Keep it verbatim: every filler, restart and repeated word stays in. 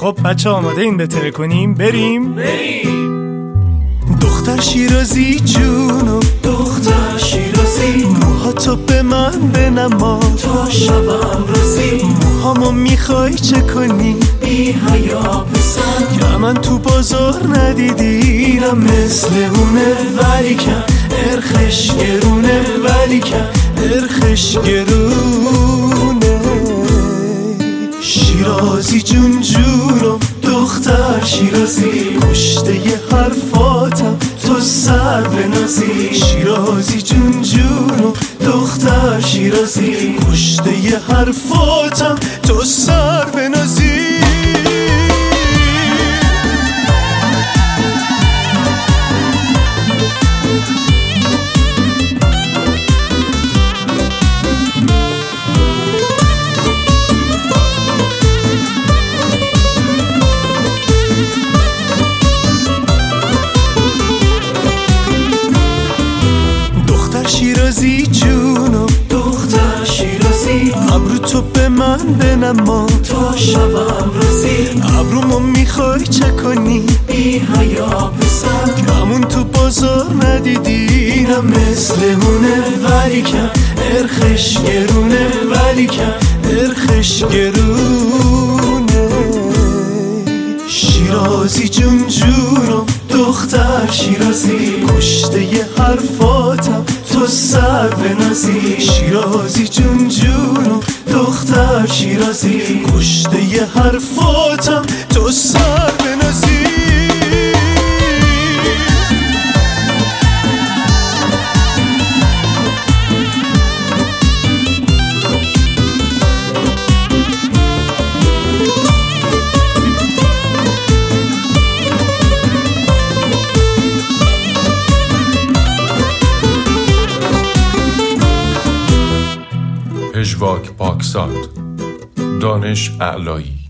خب بچه آماده این بهتره کنیم؟ بریم؟ بریم. دختر شیرازی جونم، دختر شیرازی، موهاتو به من بنما تا شبم روزی. موهامو میخوای چه کنی؟ بی حیا پسر، که من تو بازار ندیدیرم مثل اونه، ولی کن ارخش گرونه، ولی کن ارخش گرونه. شیرازی جون جونم، دختر شیرازی، کشته ی حرفاتم تو سر بنازی. شیرازی جون جونم، دختر شیرازی، کشته ی حرفاتم تو سر بنازی. شیرازی جونم، دختر شیرازی، ابرو تو به من بنما تا شبم روزی. ابرومو میخوای چه کنی؟ بی حیا پسر، همون تو بازار ندیدیرم مثل اونه، ولی کن ارخش گرونه، ولی کن ارخش گرونه. شیرازی جون جونم، دختر شیرازی، کشته ی حرفاتم تو سر بنازی. شیرازی جون جونم، دختر شیرازی، کشته ی حرفاتم تو سر بنازی. پژواک پاکزاد، دانش اعلایی.